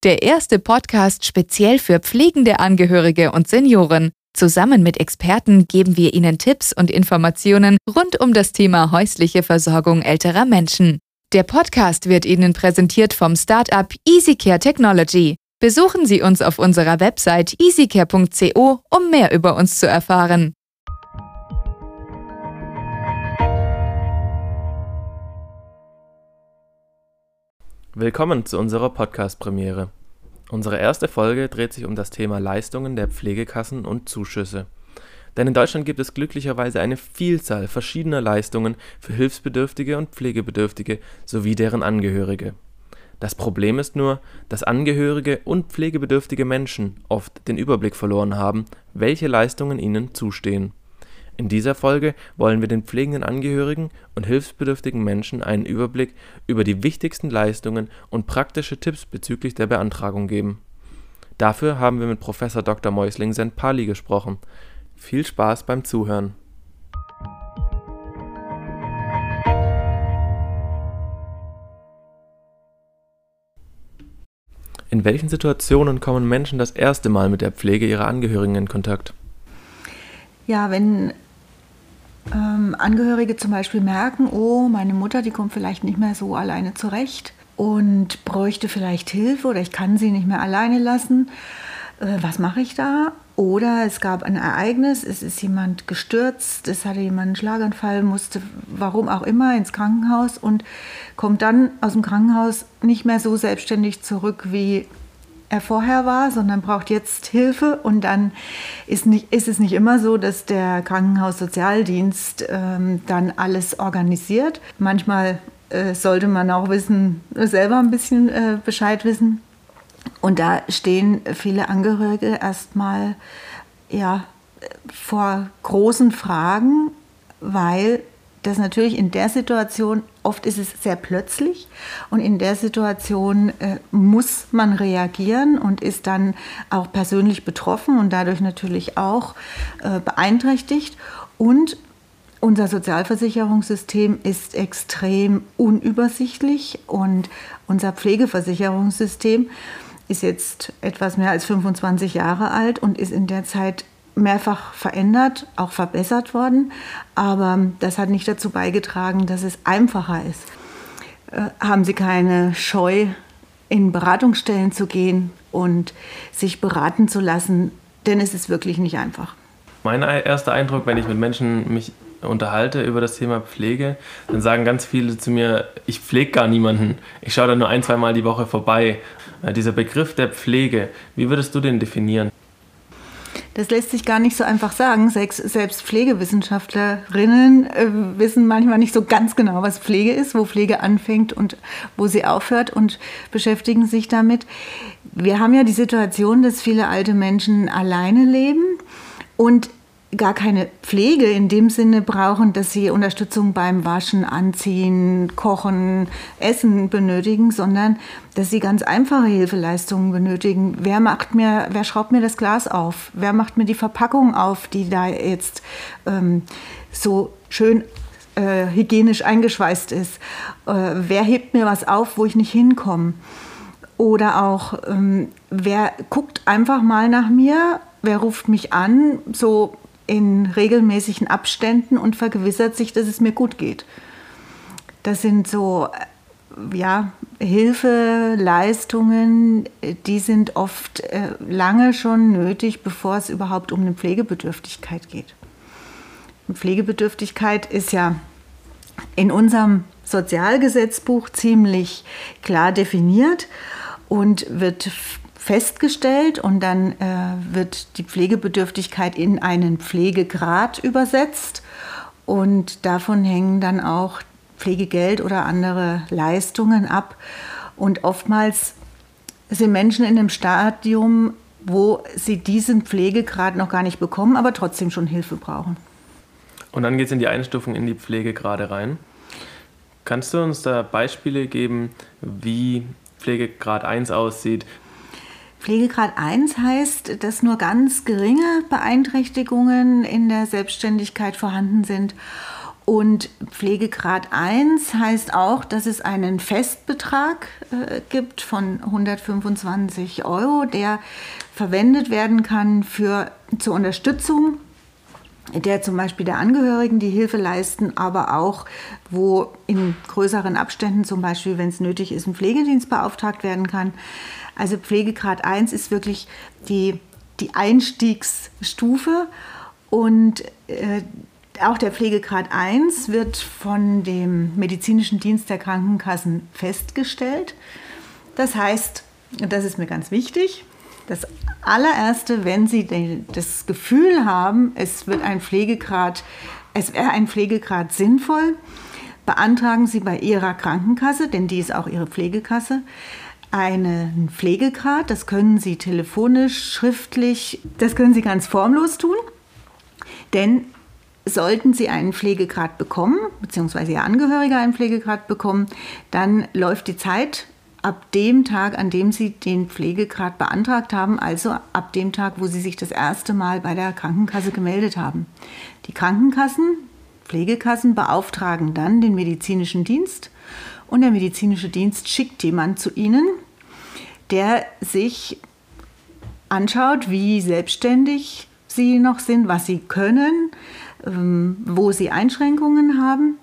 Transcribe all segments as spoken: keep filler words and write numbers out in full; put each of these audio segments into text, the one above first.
Der erste Podcast speziell für pflegende Angehörige und Senioren. Zusammen mit Experten geben wir Ihnen Tipps und Informationen rund um das Thema häusliche Versorgung älterer Menschen. Der Podcast wird Ihnen präsentiert vom Start-up EasyCare Technology. Besuchen Sie uns auf unserer Website easycare punkt co, um mehr über uns zu erfahren. Willkommen zu unserer Podcast-Premiere. Unsere erste Folge dreht sich um das Thema Leistungen der Pflegekassen und Zuschüsse. Denn in Deutschland gibt es glücklicherweise eine Vielzahl verschiedener Leistungen für Hilfsbedürftige und Pflegebedürftige sowie deren Angehörige. Das Problem ist nur, dass Angehörige und pflegebedürftige Menschen oft den Überblick verloren haben, welche Leistungen ihnen zustehen. In dieser Folge wollen wir den pflegenden Angehörigen und hilfsbedürftigen Menschen einen Überblick über die wichtigsten Leistungen und praktische Tipps bezüglich der Beantragung geben. Dafür haben wir mit Professor Doktor Meusling-Sendpali gesprochen. Viel Spaß beim Zuhören. In welchen Situationen kommen Menschen das erste Mal mit der Pflege ihrer Angehörigen in Kontakt? Ja, wenn ähm, Angehörige zum Beispiel merken, oh, meine Mutter, die kommt vielleicht nicht mehr so alleine zurecht und bräuchte vielleicht Hilfe oder ich kann sie nicht mehr alleine lassen, äh, was mache ich da? Oder es gab ein Ereignis, es ist jemand gestürzt, es hatte jemand einen Schlaganfall, musste, warum auch immer, ins Krankenhaus und kommt dann aus dem Krankenhaus nicht mehr so selbstständig zurück, wie er vorher war, sondern braucht jetzt Hilfe. Und dann ist, nicht, ist es nicht immer so, dass der Krankenhaussozialdienst ähm, dann alles organisiert. Manchmal äh, sollte man auch wissen, selber ein bisschen äh, Bescheid wissen. Und da stehen viele Angehörige erstmal ja, vor großen Fragen, weil das natürlich in der Situation, oft ist es sehr plötzlich und in der Situation äh, muss man reagieren und ist dann auch persönlich betroffen und dadurch natürlich auch äh, beeinträchtigt. Und unser Sozialversicherungssystem ist extrem unübersichtlich und unser Pflegeversicherungssystem ist jetzt etwas mehr als fünfundzwanzig Jahre alt und ist in der Zeit mehrfach verändert, auch verbessert worden. Aber das hat nicht dazu beigetragen, dass es einfacher ist. Äh, haben Sie keine Scheu, in Beratungsstellen zu gehen und sich beraten zu lassen, denn es ist wirklich nicht einfach. Mein erster Eindruck, wenn ich mit Menschen mich unterhalte über das Thema Pflege, dann sagen ganz viele zu mir, ich pflege gar niemanden, ich schaue da nur ein, zwei Mal die Woche vorbei. Äh, dieser Begriff der Pflege, wie würdest du den definieren? Das lässt sich gar nicht so einfach sagen. Selbst Pflegewissenschaftlerinnen äh, wissen manchmal nicht so ganz genau, was Pflege ist, wo Pflege anfängt und wo sie aufhört und beschäftigen sich damit. Wir haben ja die Situation, dass viele alte Menschen alleine leben und gar keine Pflege in dem Sinne brauchen, dass sie Unterstützung beim Waschen, Anziehen, Kochen, Essen benötigen, sondern dass sie ganz einfache Hilfeleistungen benötigen. Wer macht mir, wer schraubt mir das Glas auf? Wer macht mir die Verpackung auf, die da jetzt ähm, so schön äh, hygienisch eingeschweißt ist? Äh, wer hebt mir was auf, wo ich nicht hinkomme? Oder auch, ähm, wer guckt einfach mal nach mir? Wer ruft mich an? So in regelmäßigen Abständen und vergewissert sich, dass es mir gut geht. Das sind so ja, Hilfeleistungen, die sind oft äh, lange schon nötig, bevor es überhaupt um eine Pflegebedürftigkeit geht. Und Pflegebedürftigkeit ist ja in unserem Sozialgesetzbuch ziemlich klar definiert und wird festgestellt und dann äh, wird die Pflegebedürftigkeit in einen Pflegegrad übersetzt und davon hängen dann auch Pflegegeld oder andere Leistungen ab und oftmals sind Menschen in einem Stadium, wo sie diesen Pflegegrad noch gar nicht bekommen, aber trotzdem schon Hilfe brauchen. Und dann geht es in die Einstufung in die Pflegegrade rein. Kannst du uns da Beispiele geben, wie Pflegegrad eins aussieht? Pflegegrad eins heißt, dass nur ganz geringe Beeinträchtigungen in der Selbstständigkeit vorhanden sind Und Pflegegrad eins heißt auch, dass es einen Festbetrag äh, gibt von hundertfünfundzwanzig Euro, der verwendet werden kann für, zur Unterstützung der zum Beispiel der Angehörigen, die Hilfe leisten, aber auch, wo in größeren Abständen, zum Beispiel, wenn es nötig ist, ein Pflegedienst beauftragt werden kann. Also Pflegegrad eins ist wirklich die, die Einstiegsstufe und äh, auch der Pflegegrad eins wird von dem medizinischen Dienst der Krankenkassen festgestellt. Das heißt, und das ist mir ganz wichtig, das allererste, wenn Sie das Gefühl haben, es wird ein Pflegegrad, es wäre ein Pflegegrad sinnvoll, beantragen Sie bei Ihrer Krankenkasse, denn die ist auch Ihre Pflegekasse, einen Pflegegrad. Das können Sie telefonisch, schriftlich, das können Sie ganz formlos tun, denn sollten Sie einen Pflegegrad bekommen, beziehungsweise Ihr Angehöriger einen Pflegegrad bekommen, dann läuft die Zeit ab dem Tag, an dem Sie den Pflegegrad beantragt haben, also ab dem Tag, wo Sie sich das erste Mal bei der Krankenkasse gemeldet haben. Die Krankenkassen, Pflegekassen beauftragen dann den medizinischen Dienst und der medizinische Dienst schickt jemanden zu Ihnen, der sich anschaut, wie selbstständig Sie noch sind, was Sie können, wo Sie Einschränkungen haben.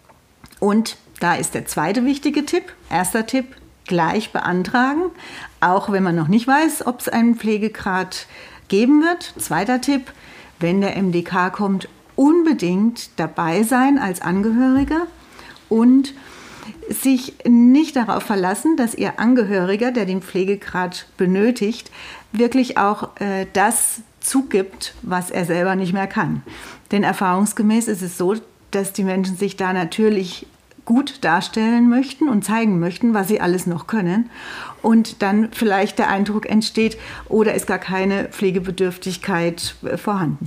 Und da ist der zweite wichtige Tipp, erster Tipp, gleich beantragen, auch wenn man noch nicht weiß, ob es einen Pflegegrad geben wird. Zweiter Tipp, wenn der M D K kommt, unbedingt dabei sein als Angehöriger und sich nicht darauf verlassen, dass Ihr Angehöriger, der den Pflegegrad benötigt, wirklich auch äh, das zugibt, was er selber nicht mehr kann. Denn erfahrungsgemäß ist es so, dass die Menschen sich da natürlich gut darstellen möchten und zeigen möchten, was sie alles noch können. Und dann vielleicht der Eindruck entsteht, oder ist gar keine Pflegebedürftigkeit vorhanden.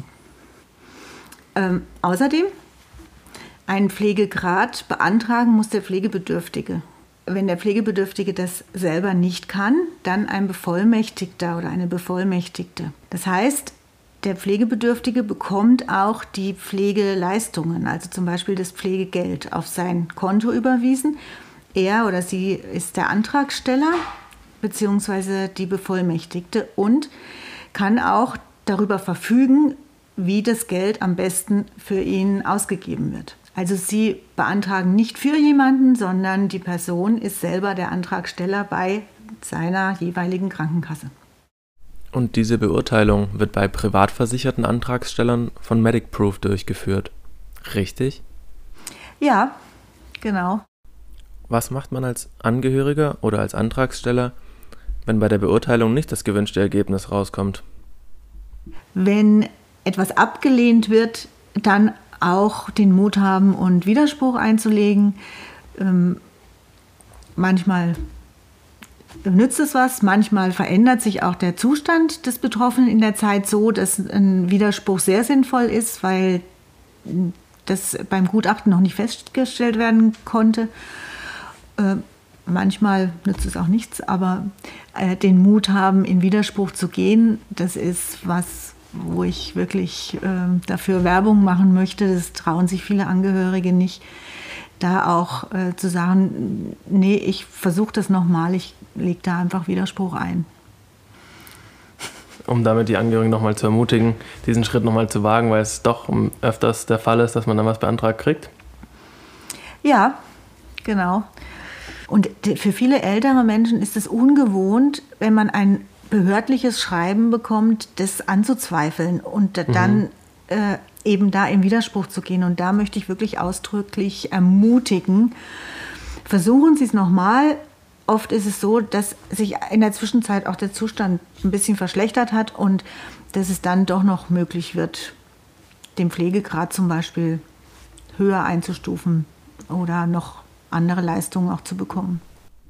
Ähm, außerdem, einen Pflegegrad beantragen muss der Pflegebedürftige. Wenn der Pflegebedürftige das selber nicht kann, dann ein Bevollmächtigter oder eine Bevollmächtigte. Das heißt, der Pflegebedürftige bekommt auch die Pflegeleistungen, also zum Beispiel das Pflegegeld, auf sein Konto überwiesen. Er oder sie ist der Antragsteller bzw. die Bevollmächtigte und kann auch darüber verfügen, wie das Geld am besten für ihn ausgegeben wird. Also Sie beantragen nicht für jemanden, sondern die Person ist selber der Antragsteller bei seiner jeweiligen Krankenkasse. Und diese Beurteilung wird bei privat versicherten Antragstellern von MedicProof durchgeführt. Richtig? Ja, genau. Was macht man als Angehöriger oder als Antragsteller, wenn bei der Beurteilung nicht das gewünschte Ergebnis rauskommt? Wenn etwas abgelehnt wird, dann auch den Mut haben und Widerspruch einzulegen. Ähm, manchmal nützt es was, manchmal verändert sich auch der Zustand des Betroffenen in der Zeit so, dass ein Widerspruch sehr sinnvoll ist, weil das beim Gutachten noch nicht festgestellt werden konnte. Äh, manchmal nützt es auch nichts, aber äh, den Mut haben, in Widerspruch zu gehen, das ist was, wo ich wirklich äh, dafür Werbung machen möchte. Das trauen sich viele Angehörige nicht, da auch äh, zu sagen, nee, ich versuche das nochmal, ich lege da einfach Widerspruch ein. Um damit die Angehörigen nochmal zu ermutigen, diesen Schritt nochmal zu wagen, weil es doch öfters der Fall ist, dass man dann was beantragt kriegt? Ja, genau. Und für viele ältere Menschen ist es ungewohnt, wenn man ein behördliches Schreiben bekommt, das anzuzweifeln und dann mhm. äh, eben da im Widerspruch zu gehen. Und da möchte ich wirklich ausdrücklich ermutigen, versuchen Sie es nochmal. Oft ist es so, dass sich in der Zwischenzeit auch der Zustand ein bisschen verschlechtert hat und dass es dann doch noch möglich wird, den Pflegegrad zum Beispiel höher einzustufen oder noch andere Leistungen auch zu bekommen.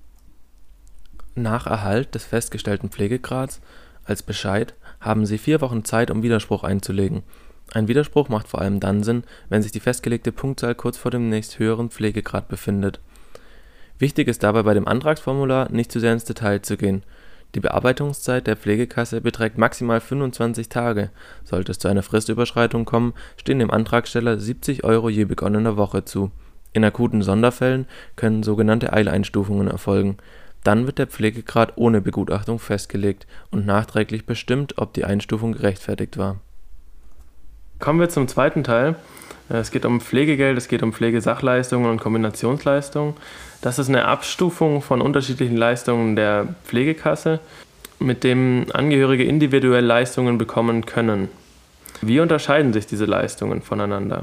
Nach Erhalt des festgestellten Pflegegrads als Bescheid haben Sie vier Wochen Zeit, um Widerspruch einzulegen. Ein Widerspruch macht vor allem dann Sinn, wenn sich die festgelegte Punktzahl kurz vor dem nächsthöheren Pflegegrad befindet. Wichtig ist dabei bei dem Antragsformular nicht zu sehr ins Detail zu gehen. Die Bearbeitungszeit der Pflegekasse beträgt maximal fünfundzwanzig Tage. Sollte es zu einer Fristüberschreitung kommen, stehen dem Antragsteller siebzig Euro je begonnener Woche zu. In akuten Sonderfällen können sogenannte Eileinstufungen erfolgen. Dann wird der Pflegegrad ohne Begutachtung festgelegt und nachträglich bestimmt, ob die Einstufung gerechtfertigt war. Kommen wir zum zweiten Teil. Es geht um Pflegegeld, es geht um Pflegesachleistungen und Kombinationsleistungen. Das ist eine Abstufung von unterschiedlichen Leistungen der Pflegekasse, mit dem Angehörige individuell Leistungen bekommen können. Wie unterscheiden sich diese Leistungen voneinander?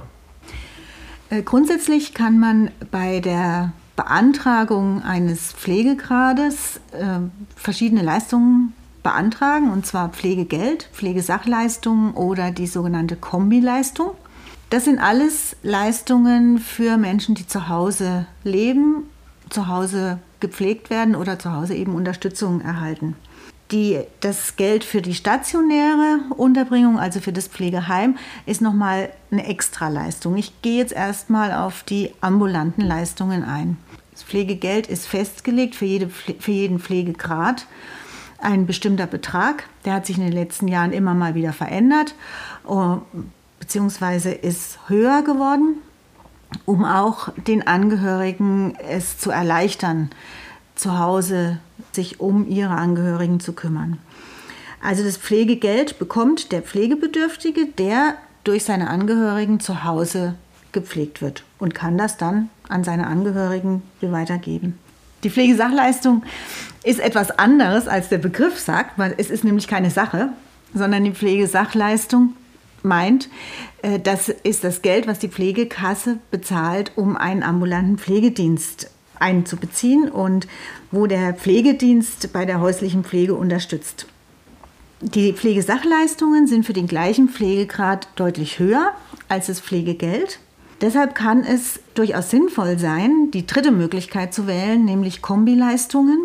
Grundsätzlich kann man bei der Beantragung eines Pflegegrades äh, verschiedene Leistungen beantragen, und zwar Pflegegeld, Pflegesachleistungen oder die sogenannte Kombileistung. Das sind alles Leistungen für Menschen, die zu Hause leben, zu Hause gepflegt werden oder zu Hause eben Unterstützung erhalten. Die, das Geld für die stationäre Unterbringung, also für das Pflegeheim, ist nochmal eine Extraleistung. Ich gehe jetzt erstmal auf die ambulanten Leistungen ein. Das Pflegegeld ist festgelegt für, jede, für jeden Pflegegrad. Ein bestimmter Betrag, der hat sich in den letzten Jahren immer mal wieder verändert, beziehungsweise ist höher geworden, um auch den Angehörigen es zu erleichtern, zu Hause sich um ihre Angehörigen zu kümmern. Also das Pflegegeld bekommt der Pflegebedürftige, der durch seine Angehörigen zu Hause gepflegt wird und kann das dann an seine Angehörigen weitergeben. Die Pflegesachleistung ist etwas anderes, als der Begriff sagt, weil es ist nämlich keine Sache, sondern die Pflegesachleistung meint, das ist das Geld, was die Pflegekasse bezahlt, um einen ambulanten Pflegedienst einzubeziehen und wo der Pflegedienst bei der häuslichen Pflege unterstützt. Die Pflegesachleistungen sind für den gleichen Pflegegrad deutlich höher als das Pflegegeld. Deshalb kann es durchaus sinnvoll sein, die dritte Möglichkeit zu wählen, nämlich Kombileistungen.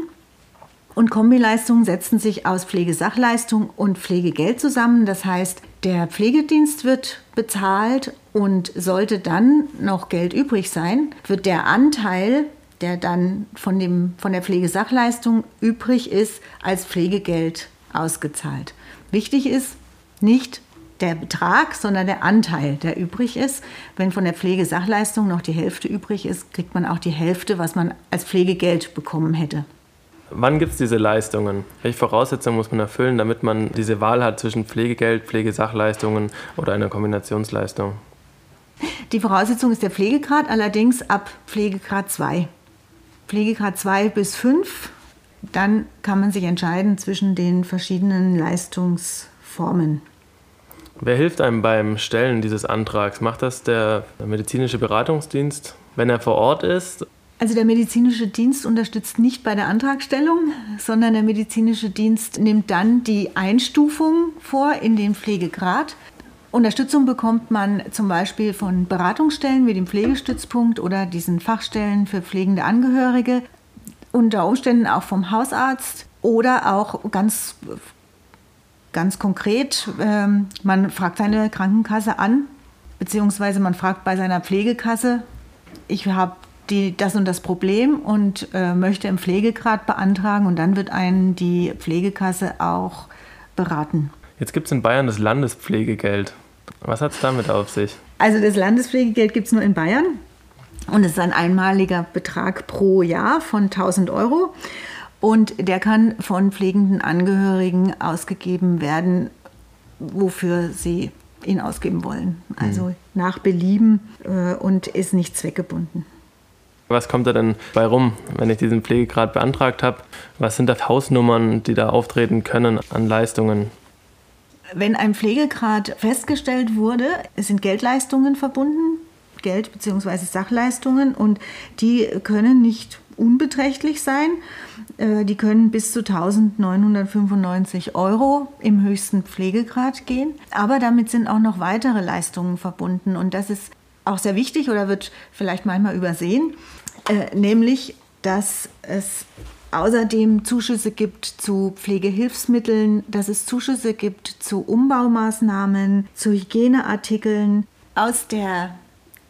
Und Kombileistungen setzen sich aus Pflegesachleistung und Pflegegeld zusammen. Das heißt, der Pflegedienst wird bezahlt und sollte dann noch Geld übrig sein, wird der Anteil, der dann von, dem, von der Pflegesachleistung übrig ist, als Pflegegeld ausgezahlt. Wichtig ist nicht der Betrag, sondern der Anteil, der übrig ist. Wenn von der Pflegesachleistung noch die Hälfte übrig ist, kriegt man auch die Hälfte, was man als Pflegegeld bekommen hätte. Wann gibt es diese Leistungen? Welche Voraussetzungen muss man erfüllen, damit man diese Wahl hat zwischen Pflegegeld, Pflegesachleistungen oder einer Kombinationsleistung? Die Voraussetzung ist der Pflegegrad, allerdings ab Pflegegrad zwei. Pflegegrad zwei bis fünf, dann kann man sich entscheiden zwischen den verschiedenen Leistungsformen. Wer hilft einem beim Stellen dieses Antrags? Macht das der medizinische Beratungsdienst, wenn er vor Ort ist? Also der medizinische Dienst unterstützt nicht bei der Antragstellung, sondern der medizinische Dienst nimmt dann die Einstufung vor in den Pflegegrad. Unterstützung bekommt man zum Beispiel von Beratungsstellen wie dem Pflegestützpunkt oder diesen Fachstellen für pflegende Angehörige, unter Umständen auch vom Hausarzt oder auch ganz, ganz konkret, ähm, man fragt seine Krankenkasse an, beziehungsweise man fragt bei seiner Pflegekasse, ich habe Die, das und das Problem und äh, möchte im Pflegegrad beantragen und dann wird einen die Pflegekasse auch beraten. Jetzt gibt es in Bayern das Landespflegegeld. Was hat es damit auf sich? Also das Landespflegegeld gibt es nur in Bayern und es ist ein einmaliger Betrag pro Jahr von tausend Euro und der kann von pflegenden Angehörigen ausgegeben werden, wofür sie ihn ausgeben wollen. Also mhm. nach Belieben äh, und ist nicht zweckgebunden. Was kommt da denn bei rum, wenn ich diesen Pflegegrad beantragt habe? Was sind das Hausnummern, die da auftreten können an Leistungen? Wenn ein Pflegegrad festgestellt wurde, es sind Geldleistungen verbunden, Geld- bzw. Sachleistungen, und die können nicht unbeträchtlich sein. Die können bis zu eintausendneunhundertfünfundneunzig Euro im höchsten Pflegegrad gehen. Aber damit sind auch noch weitere Leistungen verbunden und das ist auch sehr wichtig oder wird vielleicht manchmal übersehen, äh, nämlich, dass es außerdem Zuschüsse gibt zu Pflegehilfsmitteln, dass es Zuschüsse gibt zu Umbaumaßnahmen, zu Hygieneartikeln. Aus der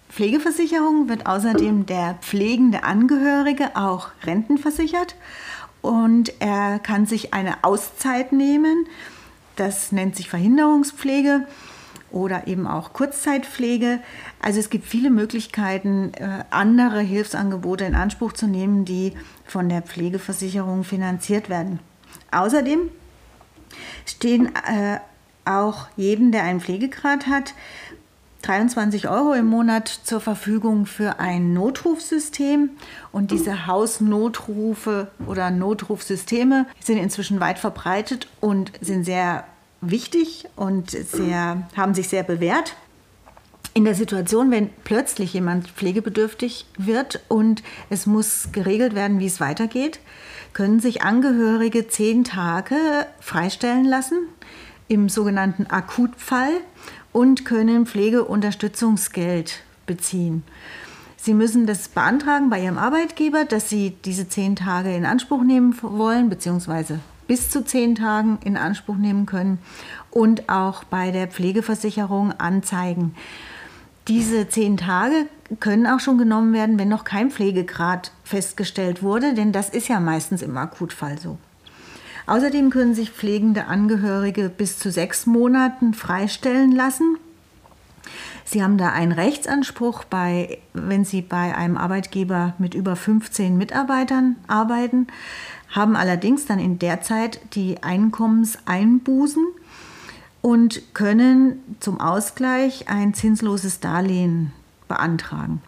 Pflegeversicherung wird außerdem der pflegende Angehörige auch rentenversichert und er kann sich eine Auszeit nehmen. Das nennt sich Verhinderungspflege oder eben auch Kurzzeitpflege. Also es gibt viele Möglichkeiten, andere Hilfsangebote in Anspruch zu nehmen, die von der Pflegeversicherung finanziert werden. Außerdem stehen äh, auch jedem, der einen Pflegegrad hat, dreiundzwanzig Euro im Monat zur Verfügung für ein Notrufsystem. Und diese Hausnotrufe oder Notrufsysteme sind inzwischen weit verbreitet und sind sehr wichtig und sehr, haben sich sehr bewährt. In der Situation, wenn plötzlich jemand pflegebedürftig wird und es muss geregelt werden, wie es weitergeht, können sich Angehörige zehn Tage freistellen lassen im sogenannten Akutfall und können Pflegeunterstützungsgeld beziehen. Sie müssen das beantragen bei Ihrem Arbeitgeber, dass Sie diese zehn Tage in Anspruch nehmen wollen, beziehungsweise bis zu zehn Tagen in Anspruch nehmen können und auch bei der Pflegeversicherung anzeigen. Diese zehn Tage können auch schon genommen werden, wenn noch kein Pflegegrad festgestellt wurde, denn das ist ja meistens im Akutfall so. Außerdem können sich pflegende Angehörige bis zu sechs Monaten freistellen lassen. Sie haben da einen Rechtsanspruch, bei, wenn Sie bei einem Arbeitgeber mit über fünfzehn Mitarbeitern arbeiten, haben allerdings dann in der Zeit die Einkommenseinbußen und können zum Ausgleich ein zinsloses Darlehen beantragen.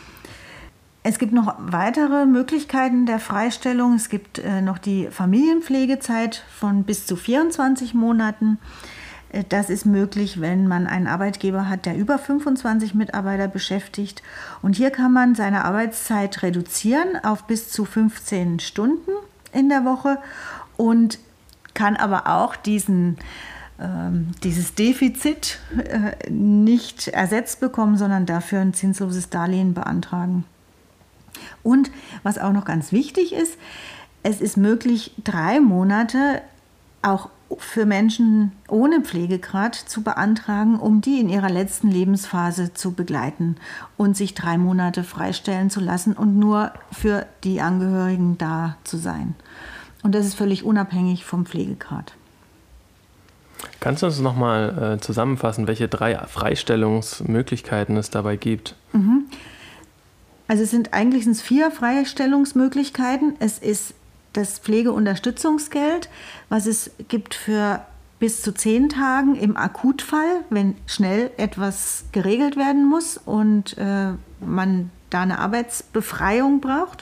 Es gibt noch weitere Möglichkeiten der Freistellung. Es gibt äh, noch die Familienpflegezeit von bis zu vierundzwanzig Monaten. Äh, das ist möglich, wenn man einen Arbeitgeber hat, der über fünfundzwanzig Mitarbeiter beschäftigt. Und hier kann man seine Arbeitszeit reduzieren auf bis zu fünfzehn Stunden in der Woche und kann aber auch diesen dieses Defizit nicht ersetzt bekommen, sondern dafür ein zinsloses Darlehen beantragen. Und was auch noch ganz wichtig ist, es ist möglich, drei Monate auch für Menschen ohne Pflegegrad zu beantragen, um die in ihrer letzten Lebensphase zu begleiten und sich drei Monate freistellen zu lassen und nur für die Angehörigen da zu sein. Und das ist völlig unabhängig vom Pflegegrad. Kannst du uns nochmal äh, zusammenfassen, welche drei Freistellungsmöglichkeiten es dabei gibt? Mhm. Also es sind eigentlich sind es vier Freistellungsmöglichkeiten. Es ist das Pflegeunterstützungsgeld, was es gibt für bis zu zehn Tagen im Akutfall, wenn schnell etwas geregelt werden muss und äh, man da eine Arbeitsbefreiung braucht.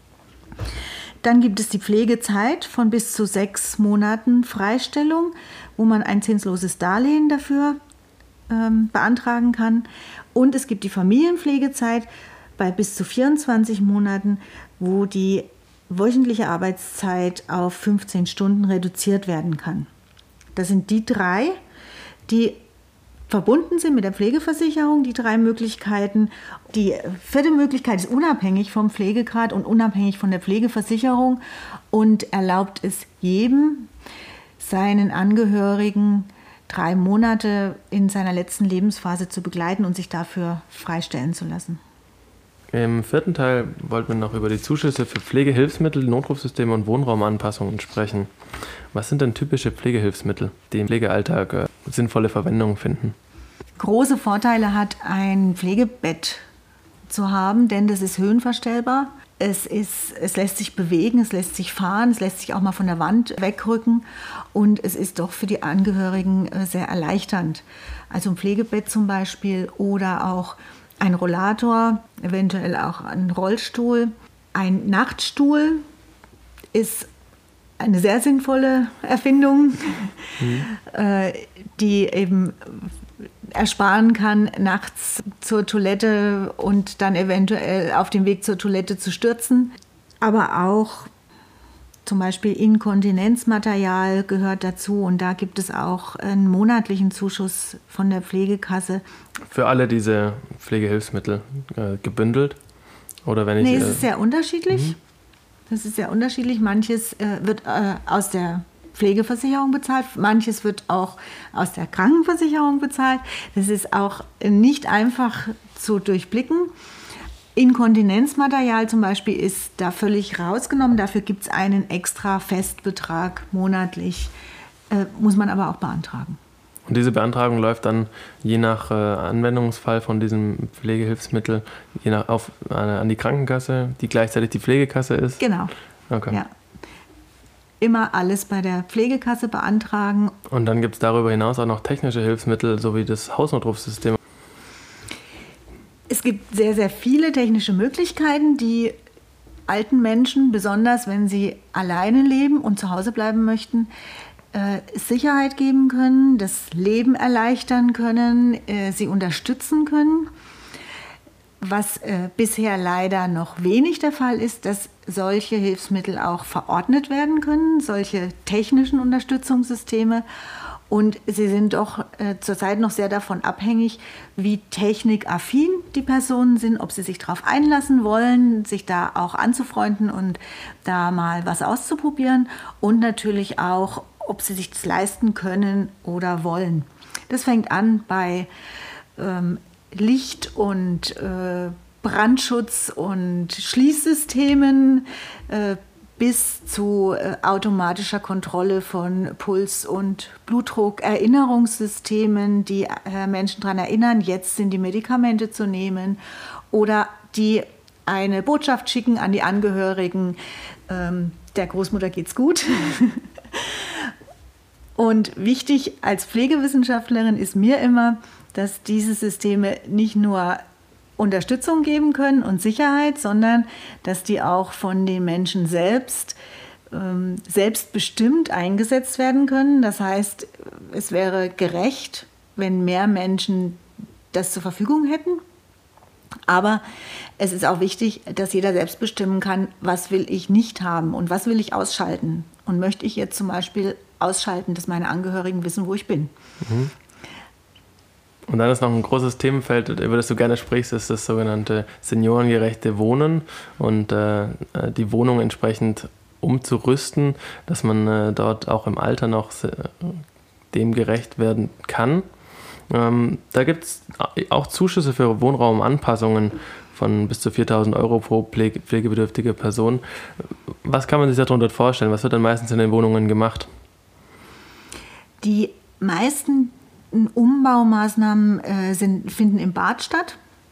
Dann gibt es die Pflegezeit von bis zu sechs Monaten Freistellung, wo man ein zinsloses Darlehen dafür ähm, beantragen kann. Und es gibt die Familienpflegezeit bei bis zu vierundzwanzig Monaten, wo die wöchentliche Arbeitszeit auf fünfzehn Stunden reduziert werden kann. Das sind die drei, die verbunden sind mit der Pflegeversicherung, die drei Möglichkeiten. Die vierte Möglichkeit ist unabhängig vom Pflegegrad und unabhängig von der Pflegeversicherung und erlaubt es jedem, seinen Angehörigen drei Monate in seiner letzten Lebensphase zu begleiten und sich dafür freistellen zu lassen. Im vierten Teil wollten wir noch über die Zuschüsse für Pflegehilfsmittel, Notrufsysteme und Wohnraumanpassungen sprechen. Was sind denn typische Pflegehilfsmittel, die im Pflegealltag äh, sinnvolle Verwendung finden? Große Vorteile hat ein Pflegebett zu haben, denn das ist höhenverstellbar. Es, ist, es lässt sich bewegen, es lässt sich fahren, es lässt sich auch mal von der Wand wegrücken und es ist doch für die Angehörigen sehr erleichternd. Also ein Pflegebett zum Beispiel oder auch ein Rollator, eventuell auch ein Rollstuhl. Ein Nachtstuhl ist eine sehr sinnvolle Erfindung, mhm. äh, die eben ersparen kann, nachts zur Toilette und dann eventuell auf dem Weg zur Toilette zu stürzen. Aber auch zum Beispiel Inkontinenzmaterial gehört dazu und da gibt es auch einen monatlichen Zuschuss von der Pflegekasse. Für alle diese Pflegehilfsmittel äh, gebündelt? Oder wenn ich, nee, es äh, ist sehr unterschiedlich. Mhm. Das ist sehr unterschiedlich. Manches äh, wird äh, aus der Pflegeversicherung bezahlt, manches wird auch aus der Krankenversicherung bezahlt. Das ist auch nicht einfach zu durchblicken. Inkontinenzmaterial zum Beispiel ist da völlig rausgenommen. Dafür gibt es einen extra Festbetrag monatlich, äh, muss man aber auch beantragen. Und diese Beantragung läuft dann je nach äh, Anwendungsfall von diesem Pflegehilfsmittel je nach, auf, äh, an die Krankenkasse, die gleichzeitig die Pflegekasse ist? Genau. Okay. Ja. Immer alles bei der Pflegekasse beantragen. Und dann gibt es darüber hinaus auch noch technische Hilfsmittel, sowie das Hausnotrufsystem. Es gibt sehr, sehr viele technische Möglichkeiten, die alten Menschen, besonders wenn sie alleine leben und zu Hause bleiben möchten, äh, Sicherheit geben können, das Leben erleichtern können, äh, sie unterstützen können. Was äh, bisher leider noch wenig der Fall ist, dass solche Hilfsmittel auch verordnet werden können, solche technischen Unterstützungssysteme. Und sie sind doch äh, zurzeit noch sehr davon abhängig, wie technikaffin die Personen sind, ob sie sich darauf einlassen wollen, sich da auch anzufreunden und da mal was auszuprobieren. Und natürlich auch, ob sie sich das leisten können oder wollen. Das fängt an bei ähm, Licht- und äh, Brandschutz- und Schließsystemen, äh, bis zu äh, automatischer Kontrolle von Puls- und Blutdruck, Erinnerungssystemen, die äh, Menschen daran erinnern, jetzt sind die Medikamente zu nehmen, oder die eine Botschaft schicken an die Angehörigen, ähm, der Großmutter geht's gut. Und wichtig als Pflegewissenschaftlerin ist mir immer, dass diese Systeme nicht nur Unterstützung geben können und Sicherheit, sondern dass die auch von den Menschen selbst ähm, selbstbestimmt eingesetzt werden können. Das heißt, es wäre gerecht, wenn mehr Menschen das zur Verfügung hätten. Aber es ist auch wichtig, dass jeder selbst bestimmen kann, was will ich nicht haben und was will ich ausschalten. Und möchte ich jetzt zum Beispiel ausschalten, dass meine Angehörigen wissen, wo ich bin. Mhm. Und dann ist noch ein großes Themenfeld, über das du gerne sprichst, ist das sogenannte seniorengerechte Wohnen und äh, die Wohnung entsprechend umzurüsten, dass man äh, dort auch im Alter noch äh, dem gerecht werden kann. Ähm, da gibt es auch Zuschüsse für Wohnraumanpassungen von bis zu viertausend Euro pro Pflege, pflegebedürftige Person. Was kann man sich darunter vorstellen? Was wird dann meistens in den Wohnungen gemacht? Die meisten Umbaumaßnahmen äh, sind, finden im Bad statt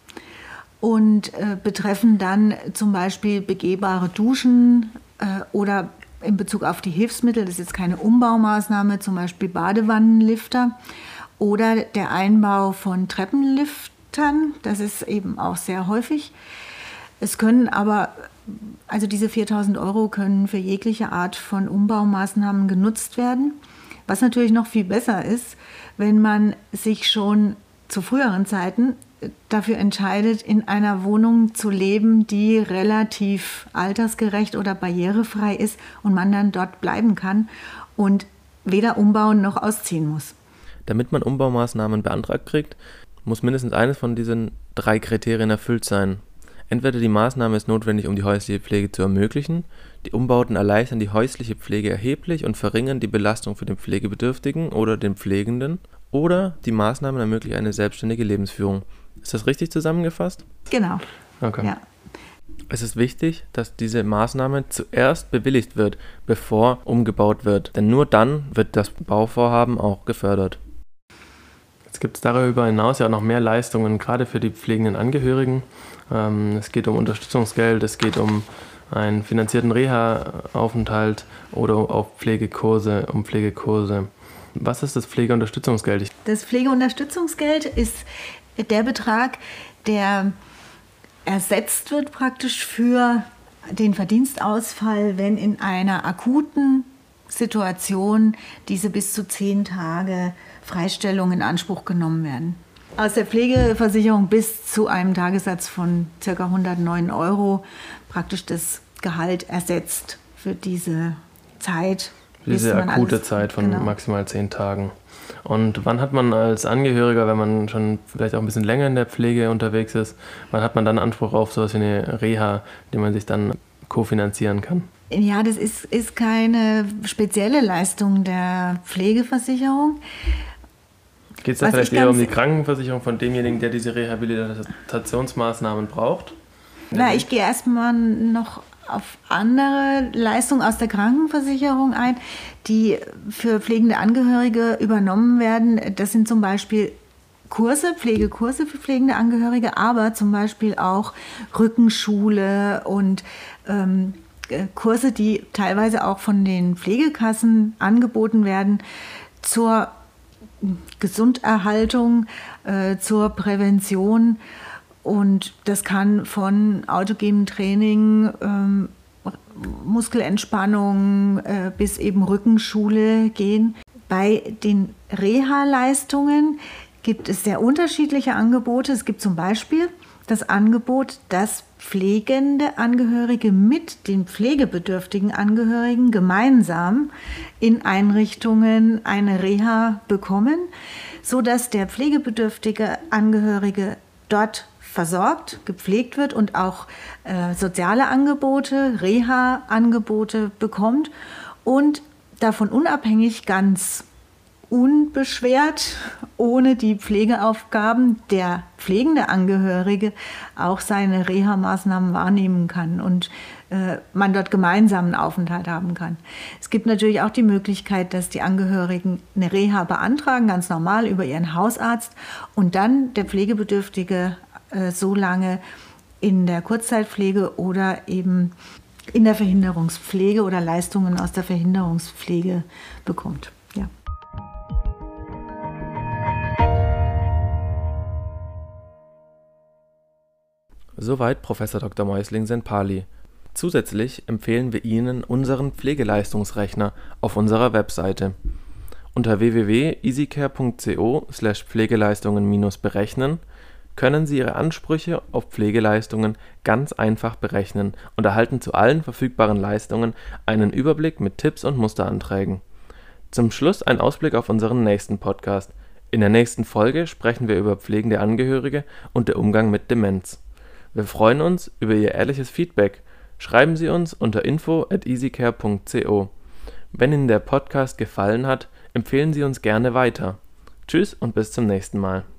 und äh, betreffen dann zum Beispiel begehbare Duschen äh, oder in Bezug auf die Hilfsmittel, das ist jetzt keine Umbaumaßnahme, zum Beispiel Badewannenlifter oder der Einbau von Treppenliftern, das ist eben auch sehr häufig. Es können aber, also diese viertausend Euro können für jegliche Art von Umbaumaßnahmen genutzt werden. Was natürlich noch viel besser ist, wenn man sich schon zu früheren Zeiten dafür entscheidet, in einer Wohnung zu leben, die relativ altersgerecht oder barrierefrei ist und man dann dort bleiben kann und weder umbauen noch ausziehen muss. Damit man Umbaumaßnahmen beantragt kriegt, muss mindestens eines von diesen drei Kriterien erfüllt sein. Entweder die Maßnahme ist notwendig, um die häusliche Pflege zu ermöglichen, die Umbauten erleichtern die häusliche Pflege erheblich und verringern die Belastung für den Pflegebedürftigen oder den Pflegenden, oder die Maßnahmen ermöglichen eine selbstständige Lebensführung. Ist das richtig zusammengefasst? Genau. Okay. Ja. Es ist wichtig, dass diese Maßnahme zuerst bewilligt wird, bevor umgebaut wird, denn nur dann wird das Bauvorhaben auch gefördert. Jetzt gibt es darüber hinaus ja auch noch mehr Leistungen, gerade für die pflegenden Angehörigen. Ähm, es geht um Unterstützungsgeld, es geht um einen finanzierten Reha-Aufenthalt oder auch Pflegekurse, um Pflegekurse. Was ist das Pflegeunterstützungsgeld? Das Pflegeunterstützungsgeld ist der Betrag, der ersetzt wird praktisch für den Verdienstausfall, wenn in einer akuten Situation diese bis zu zehn Tage Freistellung in Anspruch genommen werden. Aus der Pflegeversicherung bis zu einem Tagessatz von ca. hundertneun Euro praktisch das Gehalt ersetzt für diese Zeit. Diese akute alles, Zeit von genau. maximal zehn Tagen. Und wann hat man als Angehöriger, wenn man schon vielleicht auch ein bisschen länger in der Pflege unterwegs ist, wann hat man dann Anspruch auf sowas wie eine Reha, die man sich dann kofinanzieren kann? Ja, das ist, ist keine spezielle Leistung der Pflegeversicherung. Geht es da Was vielleicht eher um die Krankenversicherung von demjenigen, der diese Rehabilitationsmaßnahmen braucht? Na, ich gehe erstmal noch auf andere Leistungen aus der Krankenversicherung ein, die für pflegende Angehörige übernommen werden. Das sind zum Beispiel Kurse, Pflegekurse für pflegende Angehörige, aber zum Beispiel auch Rückenschule und ähm, Kurse, die teilweise auch von den Pflegekassen angeboten werden zur Gesunderhaltung, äh, zur Prävention. Und das kann von autogenem Training, ähm, Muskelentspannung äh, bis eben Rückenschule gehen. Bei den Reha-Leistungen gibt es sehr unterschiedliche Angebote. Es gibt zum Beispiel das Angebot, dass pflegende Angehörige mit den pflegebedürftigen Angehörigen gemeinsam in Einrichtungen eine Reha bekommen, sodass der pflegebedürftige Angehörige dort versorgt, gepflegt wird und auch äh, soziale Angebote, Reha-Angebote bekommt und davon unabhängig ganz unbeschwert, ohne die Pflegeaufgaben der pflegende Angehörige auch seine Reha-Maßnahmen wahrnehmen kann und äh, man dort gemeinsam einen Aufenthalt haben kann. Es gibt natürlich auch die Möglichkeit, dass die Angehörigen eine Reha beantragen, ganz normal über ihren Hausarzt und dann der Pflegebedürftige äh, so lange in der Kurzzeitpflege oder eben in der Verhinderungspflege oder Leistungen aus der Verhinderungspflege bekommt. Ja. Soweit Professor Doktor Meusling-Sempali. Zusätzlich empfehlen wir Ihnen unseren Pflegeleistungsrechner auf unserer Webseite. Unter w w w punkt easycare punkt co slash Pflegeleistungen berechnen können Sie Ihre Ansprüche auf Pflegeleistungen ganz einfach berechnen und erhalten zu allen verfügbaren Leistungen einen Überblick mit Tipps und Musteranträgen. Zum Schluss ein Ausblick auf unseren nächsten Podcast. In der nächsten Folge sprechen wir über pflegende Angehörige und der Umgang mit Demenz. Wir freuen uns über Ihr ehrliches Feedback. Schreiben Sie uns unter info at easycare punkt co. Wenn Ihnen der Podcast gefallen hat, empfehlen Sie uns gerne weiter. Tschüss und bis zum nächsten Mal.